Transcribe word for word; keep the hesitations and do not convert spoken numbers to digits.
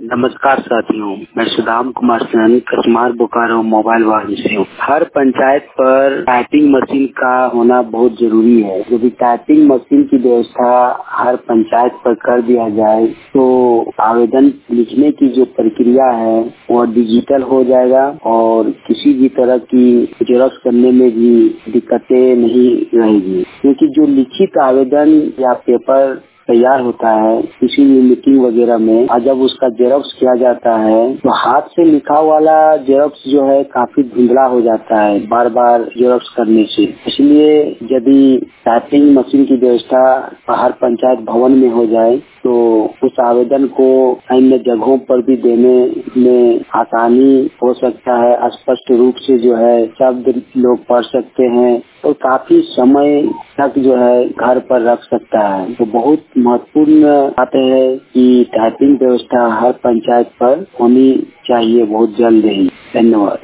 नमस्कार साथियों, मैं सुदाम कुमार सेन कसमार बोकारो मोबाइल वाहन से हूँ। हर पंचायत पर टाइपिंग मशीन का होना बहुत जरूरी है। यदि टाइपिंग मशीन की व्यवस्था हर पंचायत पर कर दिया जाए तो आवेदन लिखने की जो प्रक्रिया है वह डिजिटल हो जाएगा और किसी भी तरह की जेरॉक्स करने में भी दिक्कतें नहीं रहेगी, क्योंकि जो लिखित आवेदन या पेपर तैयार होता है किसी भी मीटिंग वगैरह में, और जब उसका जेरॉक्स किया जाता है तो हाथ से लिखा वाला जेरॉक्स जो है काफी धुंधला हो जाता है बार बार जेरॉक्स करने से। इसलिए यदि टाइपिंग मशीन की व्यवस्था हर पंचायत भवन में हो जाए तो उस आवेदन को अन्य जगहों पर भी देने में आसानी हो सकता है। स्पष्ट रूप से जो है शब्द लोग पढ़ सकते हैं और काफी समय तक जो है घर पर रख सकता है। तो बहुत महत्वपूर्ण बात है कि टाइपिंग व्यवस्था हर पंचायत पर होनी चाहिए बहुत जल्द ही। धन्यवाद।